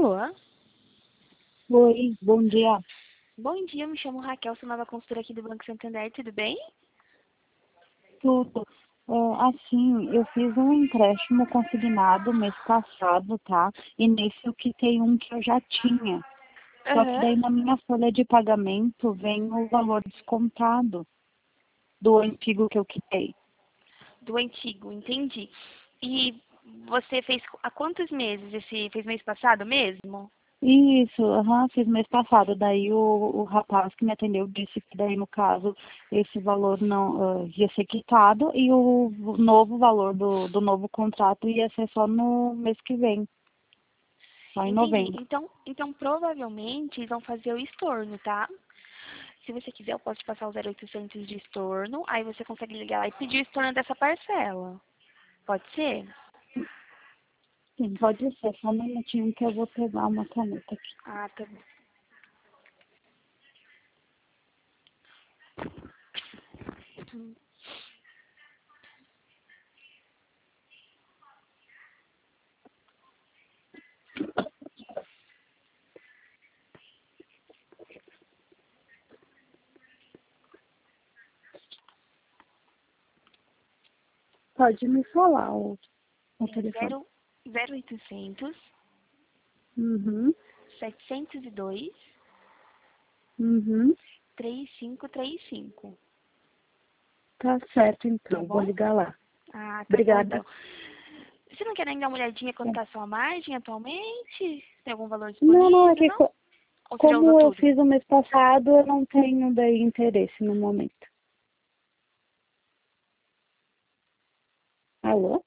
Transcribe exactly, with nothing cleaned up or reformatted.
Alô? Oi, bom dia. Bom dia, me chamo Raquel, sou nova consultora aqui do Banco Santander, tudo bem? Tudo. É, assim, eu fiz um empréstimo consignado mês passado, tá? E nesse eu quitei um que eu já tinha. Só que Aham. daí na minha folha de pagamento vem o valor descontado do antigo que eu quitei. Do antigo, entendi. E você fez há quantos meses? Esse fez mês passado mesmo? Isso, aham, fiz mês passado. Daí o, o rapaz que me atendeu disse que daí no caso esse valor não ah, ia ser quitado e o novo valor do, do novo contrato ia ser só no mês que vem, só em Entendi. novembro. Então, então provavelmente eles vão fazer o estorno, tá? Se você quiser, eu posso te passar o zero oitocentos de estorno, aí você consegue ligar lá e pedir o estorno dessa parcela. Pode ser? Sim, pode ser. Só um minutinho que eu vou pegar uma caneta aqui. Ah, tá bom. Pode me falar o, o É telefone. zero, zero oitocentos, Uhum, setecentos e dois, uhum. três cinco três cinco. Tá certo, Tá então. Vou bom? ligar lá. Ah, tá bom Obrigada. então. Você não quer nem dar uma olhadinha quanto É. tá a sua margem atualmente? Tem algum valor Não, não, é disponível, que não? co- Ou você já usou como eu tudo? fiz o mês passado, eu não tenho daí interesse no momento. Alô?